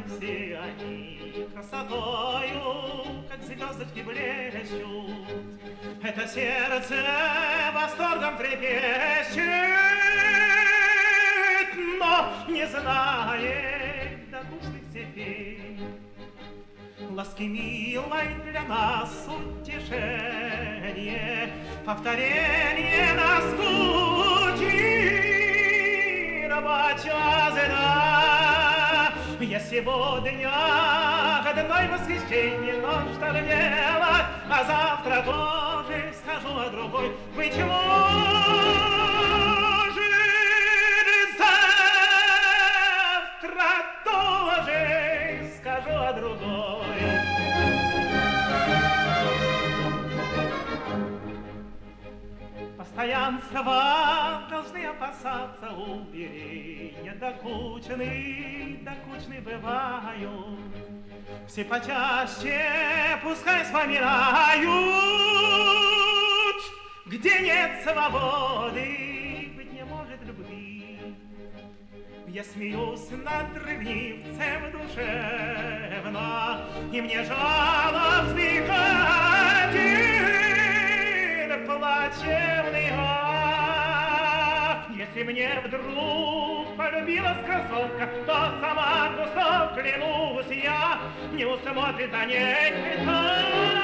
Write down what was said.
все они красотою, как звездочки блещут. Это сердце восторгом трепещет, но не знает докучных степей. Ласки милой для нас утешение, повторение наскучного часа. Я сегодня одной восхищение, но что же делать, а завтра тоже скажу о другой. Быть может, завтра тоже скажу о другой. Постоянства должны опасаться убери, докучны бывают. Все почаще пускай вспоминают, где нет свободы, быть не может любви. Я смеюсь над ревнивцем душевно, и мне жало вздыхать плачевный ах. Если мне вдруг полюбилась красотка, то сама кусок, клянусь я, не усмотрит за ней.